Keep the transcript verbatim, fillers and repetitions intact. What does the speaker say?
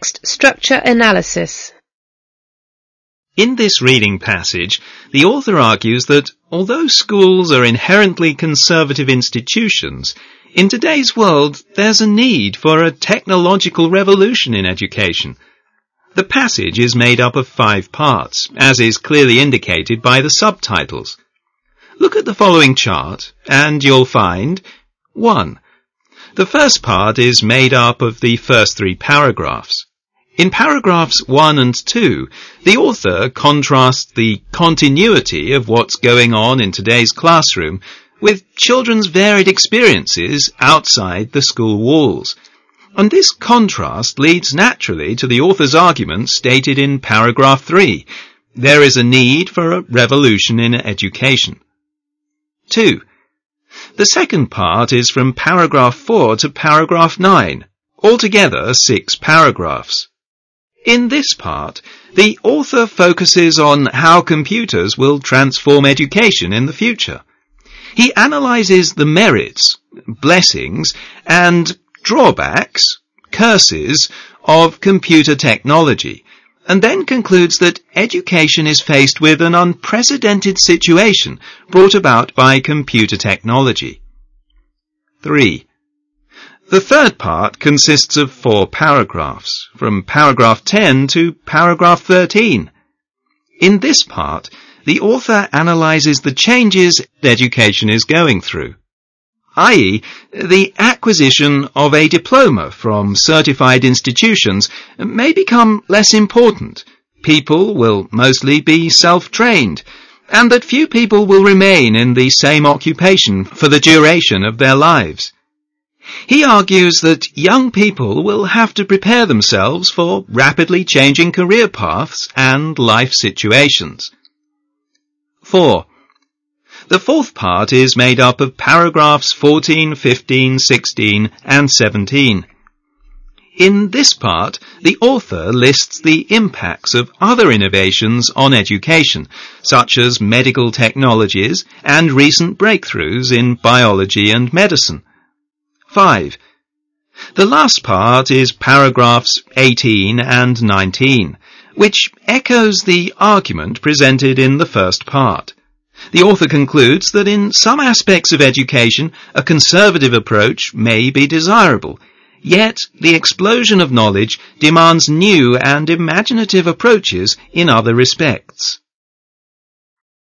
text structure analysis. In this reading passage, the author argues that although schools are inherently conservative institutions, in today's world there's a need for a technological revolution in education. The passage is made up of five parts, as is clearly indicated by the subtitles. Look at the following chart, and you'll find one. The first part is made up of the first three paragraphs. In paragraphs one and two, the author contrasts the continuity of what's going on in today's classroom with children's varied experiences outside the school walls. And this contrast leads naturally to the author's argument stated in paragraph three. There is a need for a revolution in education. Two. The second part is from paragraph four to paragraph nine, altogether six paragraphs. In this part, the author focuses on how computers will transform education in the future. He analyzes the merits, blessings, and drawbacks, curses, of computer technology, and then concludes that education is faced with an unprecedented situation brought about by computer technology. Three. The third part consists of four paragraphs, from paragraph ten to paragraph thirteen. In this part, the author analyzes the changes education is going through, that is, the acquisition of a diploma from certified institutions may become less important. People will mostly be self-trained, and that few people will remain in the same occupation for the duration of their lives. He argues that young people will have to prepare themselves for rapidly changing career paths and life situations. Four. The fourth part is made up of paragraphs fourteen, fifteen, sixteen, and seventeen. In this part, the author lists the impacts of other innovations on education, such as medical technologies and recent breakthroughs in biology and medicine. Five. The last part is paragraphs eighteen and nineteen, which echoes the argument presented in the first part. The author concludes that in some aspects of education, a conservative approach may be desirable, yet the explosion of knowledge demands new and imaginative approaches in other respects.